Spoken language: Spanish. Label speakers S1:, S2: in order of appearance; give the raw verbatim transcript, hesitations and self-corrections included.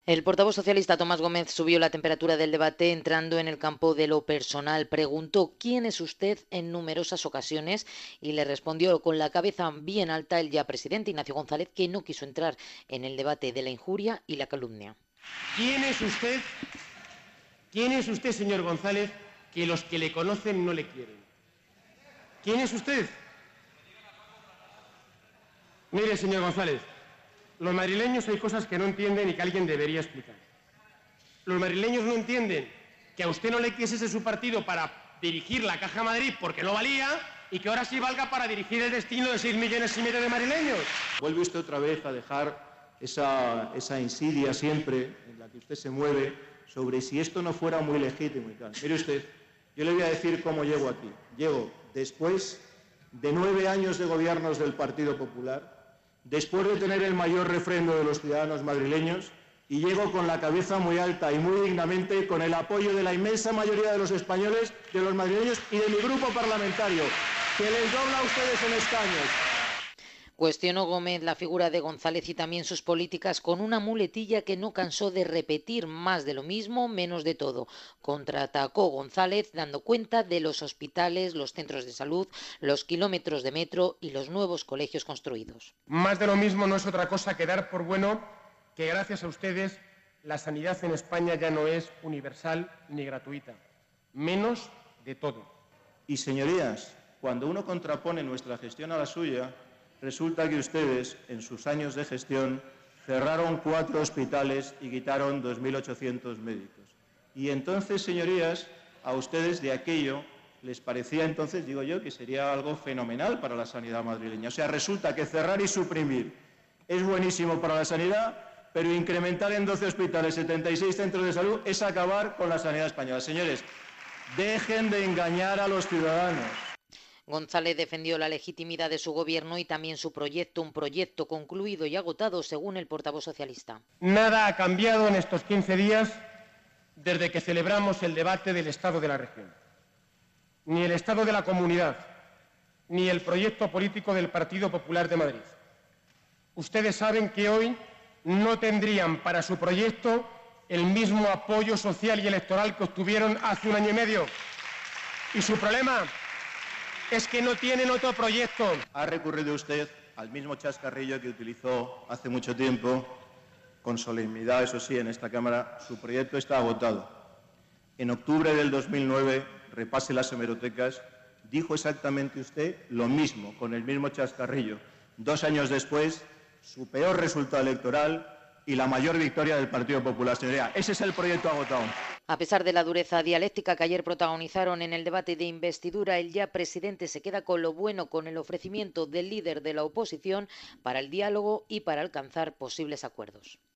S1: El portavoz socialista Tomás Gómez subió la temperatura del debate entrando en el campo de lo personal. Preguntó quién es usted en numerosas ocasiones y le respondió con la cabeza bien alta el ya presidente Ignacio González, que no quiso entrar en el debate de la injuria y la calumnia.
S2: ¿Quién es usted? ¿Quién es usted, señor González, que los que le conocen no le quieren? ¿Quién es usted? Mire, señor González, los madrileños hay cosas que no entienden y que alguien debería explicar. Los madrileños no entienden que a usted no le quisiese su partido para dirigir la Caja Madrid porque no valía y que ahora sí valga para dirigir el destino de seis millones y medio de madrileños.
S3: Vuelve usted otra vez a dejar esa, esa insidia siempre en la que usted se mueve sobre si esto no fuera muy legítimo y tal. Mire usted, yo le voy a decir cómo llego aquí. Llego después de nueve años de gobiernos del Partido Popular, después de tener el mayor refrendo de los ciudadanos madrileños, y llego con la cabeza muy alta y muy dignamente con el apoyo de la inmensa mayoría de los españoles, de los madrileños y de mi grupo parlamentario, que les dobla a ustedes en escaños.
S1: Cuestionó Gómez la figura de González y también sus políticas con una muletilla que no cansó de repetir: más de lo mismo, menos de todo. Contraatacó González dando cuenta de los hospitales, los centros de salud, los kilómetros de metro y los nuevos colegios construidos.
S2: Más de lo mismo no es otra cosa que dar por bueno que gracias a ustedes la sanidad en España ya no es universal ni gratuita. Menos de todo.
S3: Y señorías, cuando uno contrapone nuestra gestión a la suya, resulta que ustedes, en sus años de gestión, cerraron cuatro hospitales y quitaron dos mil ochocientos médicos. Y entonces, señorías, a ustedes de aquello les parecía entonces, digo yo, que sería algo fenomenal para la sanidad madrileña. O sea, resulta que cerrar y suprimir es buenísimo para la sanidad, pero incrementar en doce hospitales, setenta y seis centros de salud, es acabar con la sanidad española. Señores, dejen de engañar a los ciudadanos.
S1: González defendió la legitimidad de su gobierno y también su proyecto, un proyecto concluido y agotado, según el portavoz socialista.
S2: Nada ha cambiado en estos quince días desde que celebramos el debate del Estado de la región. Ni el Estado de la Comunidad, ni el proyecto político del Partido Popular de Madrid. Ustedes saben que hoy no tendrían para su proyecto el mismo apoyo social y electoral que obtuvieron hace un año y medio. Y su problema es que no tienen otro proyecto.
S3: Ha recurrido usted al mismo chascarrillo que utilizó hace mucho tiempo, con solemnidad, eso sí, en esta Cámara. Su proyecto está agotado. En octubre del dos mil nueve, repase las hemerotecas, dijo exactamente usted lo mismo, con el mismo chascarrillo. Dos años después, su peor resultado electoral y la mayor victoria del Partido Popular. Señoría, ese es el proyecto agotado.
S1: A pesar de la dureza dialéctica que ayer protagonizaron en el debate de investidura, el ya presidente se queda con lo bueno, con el ofrecimiento del líder de la oposición para el diálogo y para alcanzar posibles acuerdos.